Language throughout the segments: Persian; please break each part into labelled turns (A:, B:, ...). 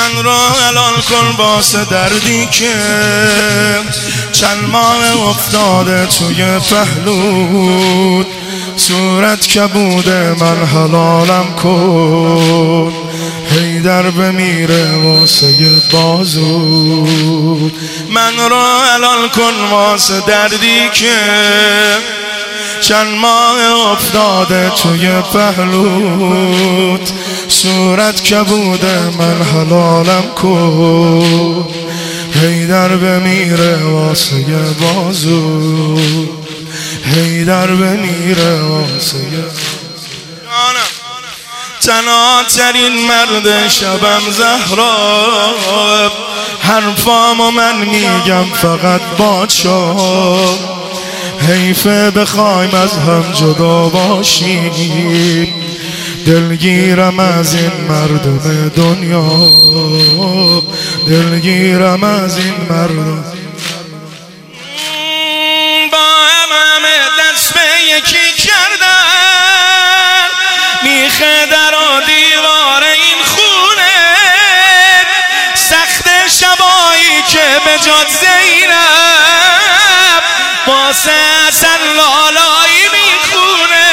A: من را حلال کن واسه دردی که چند ماه افتاده توی پهلود، صورت کبوده من حلالم کن، حیدر بمیره واسه بازود. من را حلال کن واسه دردی که چند ماه افتاده توی پهلود، صورت کبوده من حلالم کن، حیدر بمیره واسه بازود، حیدر بمیره واسه تنها ترین مرد شبم زهرا، حرفامو من میگم فقط بادشاه، حیفه بخوایم از هم جدا باشیم، دلگیرم از این مردم دنیا، دلگیرم از این مردم. با همه دست به یکی کردن، میخه در و دیوار این خونه، سخت شبایی که به جاد زینب واسه اصلا لالایی میخونه.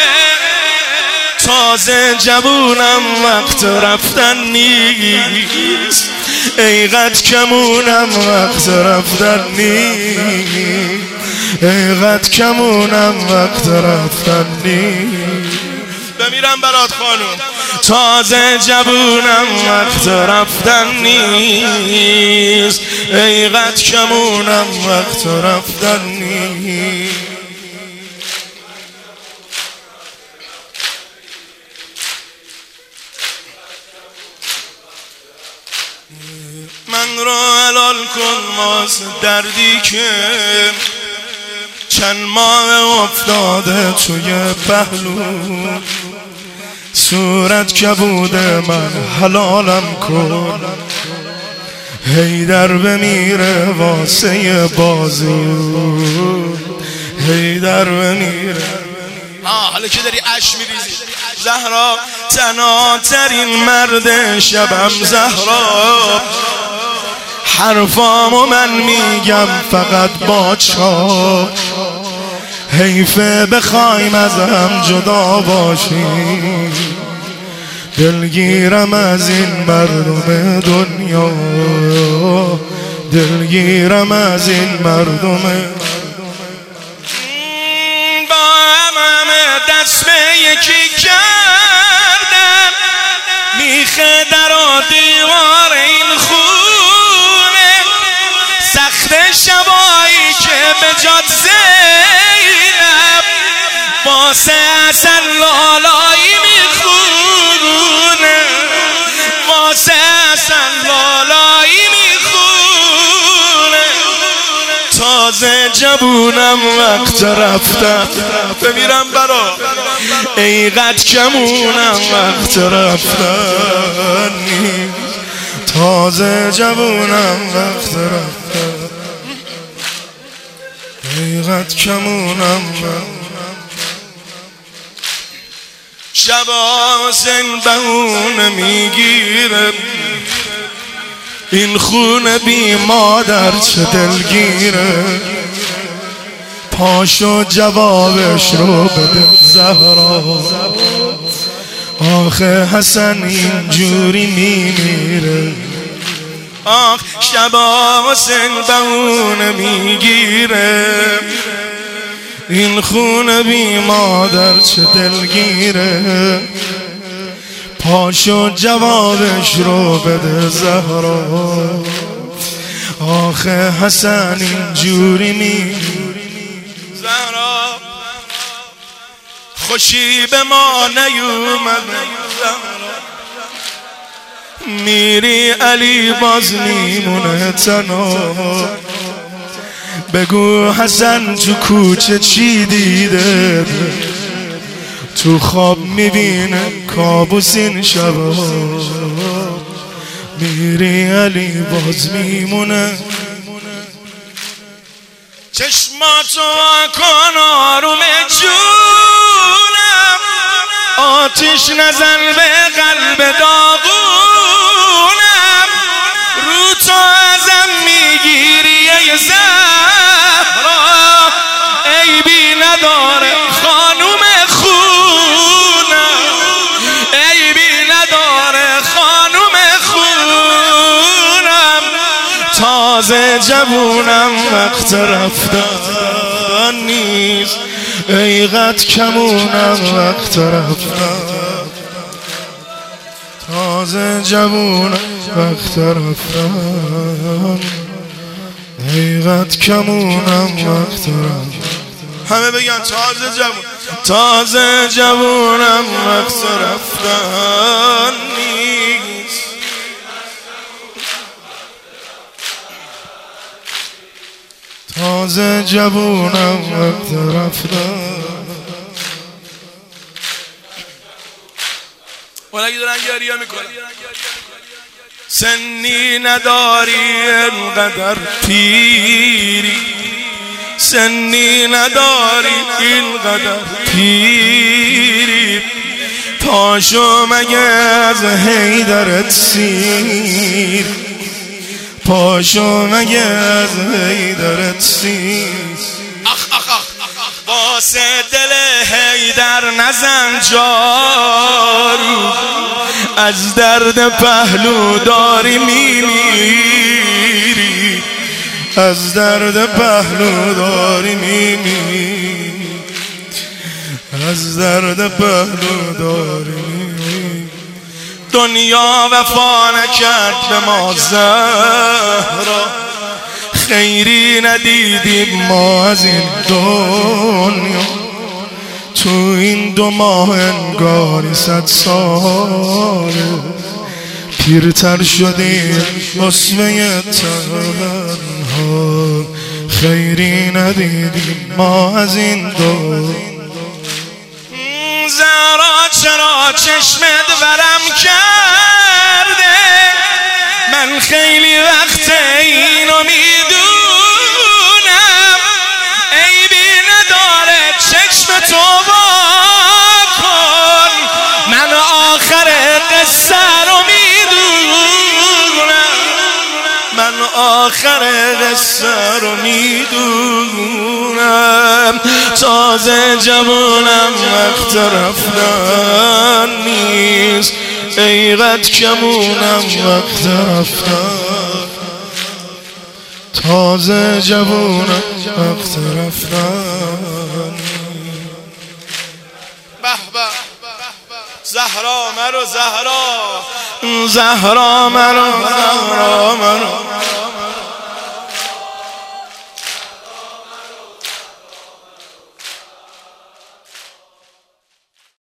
A: تازه جوونم وقت رفتن نیست، ایقد کمونم وقت رفتن نیست، ایقد کمونم وقت رفتن نیست. بمیرم برات خانم. تازه جوونم وقت رفتن نیست، ایقد کمونم وقت رفتن نیست. من را حلال کن واسه دردی که چند ماه افتاده توی پهلو، صورت کبوده من حلالم کن، حیدر بمیره واسه بازو، حیدر بمیره. حالا که داری اش میریزی زهرا، تنها ترین مرد شبم زهرا، حرفامو من میگم فقط بادشاه، حیفه بخوایم از هم جدا باشیم، دلگیرم از این مردم دنیا، دلگیرم از این مردم. با همه دست به یکی کردن، میخه در و دیوار این خونه، سخت شبایی که به جاد زینب واسه اصلا لالایی میخونه، واسه اصلا لالایی میخونه. تازه جوونم وقت رفتن، بمیرم برا ایقد کمونم وقت رفتن نیست، تازه جوونم وقت رفتن، ایقد کمونم وقت. شب حسین بهونه میگیره، این خونه بی مادر چه دلگیره، پاشو جوابش رو بده زهرا، آخه حسن اینجوری میمیره. آخ شب حسین بهونه میگیره، این خونه بی مادر چه دلگیره، پاشو جوابش رو بده زهرا، آخه حسن اینجوری میمیره. زهرا خوشی به ما نیومد، میری علی باز میمونه تنها، بگو حسن تو کوچه چی دیده، تو خواب میبینه کابوس این شبا، میری علی باز میمونه. چشماتو کن آروم جونم، آتیش نزن به قلب داغونم، تازه جوونم وقت رفتن نیست، ای قد کمونم وقت رفتن. تازه جوونم وقت رفتن، ای قد کمونم وقت رفتن. همه بگن تازه جوون، تازه جوونم وقت رفتن نیست. تازه جوونم وقت رفتن.
B: اونایی دارن گریه میکنن.
A: سنی نداری انقدر پیری، سنی نداری اینقدر پیری، پاشو مگه از حیدرت سیر، پاشو مگه از حیدرت سیر. واسه دل حیدر نزن جارو، از درد پهلو داری میمیری، از درد پهلو داری میمیری، از درد پهلو داری میمیری. دنیا وفا نکرد به ما زهرا، خیری ندیدیم ما از این دنیا. تو این 2 ماه انگاری 100 ساله، پیرتر شدیم اسمه تنها. خیری ندیدیم ما از این دنیا. زهرا چرا چشمت ورم کرده، من خیلی وقت اینو میدونم. عیبی نداره چشم تو واکن، من آخر قصه رو میدونم، من آخر قصه رو میدونم. تازه جوونم وقت رفتن نیست، ای قد کمونم وقت رفتن. تازه جوونم وقت رفتن.
B: به به زهرا مرو، زهرا
A: زهرا مرو، زهرا مرو.